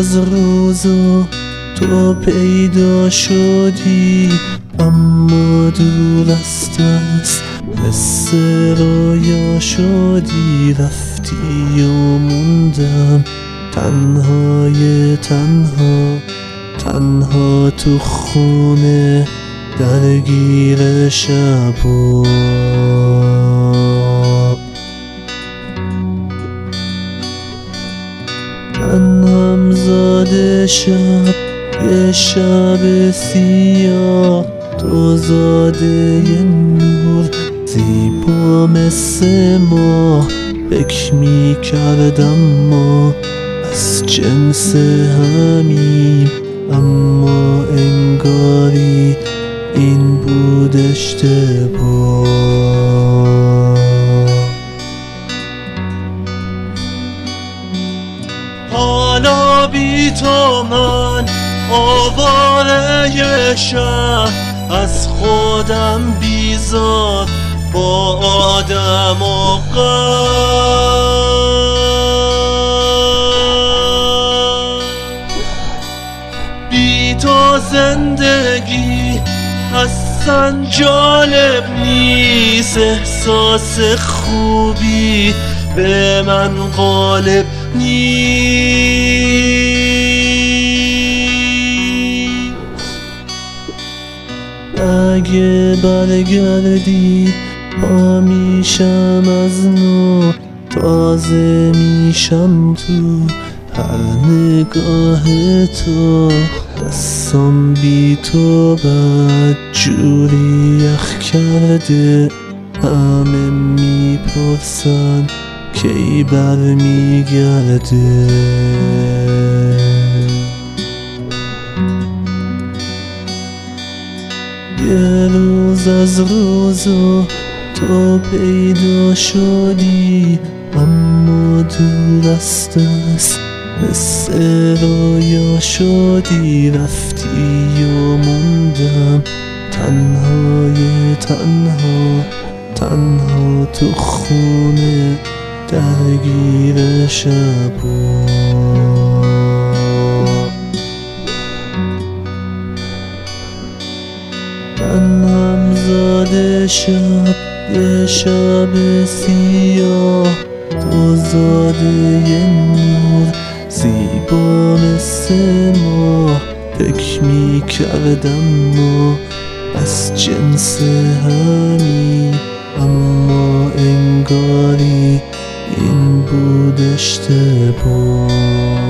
از روز و تو پیدا شدی، اما دور از دست مثل رویا شدی. رفتی و موندم تنهای تنها تو خونه درگیر شبا. من هم زاده شب یه شب سیاه، تو زاده یه نور زیبا مثل ما. فکر می کردم ما از جنس همیم، اما انگاری این بود اشتباه. حالا بی تو من آواره شهر، از خودم بیزار با آدم و بی تو زندگی اصلا جالب نیست، احساس خوبی به من غالب نیست. اگه برگردی پا میشم از نو، تازه میشم تو هر نگاه تو. دستم بی تو بد جوری یخ کرده، همه میپرسن کی برمیگرده. یه روز از روزا تو پیدا شدی، اما دور از دست مثل رویا شدی. رفتی و موندم تنهای تنها تو خونه درگیر شبا. من هم زاده شب یه شب سیاه، تو زاده یه نور زیبا مثل ما. فکر می کردم ما از جنس همیم، اما انگاری این بود اشتباه.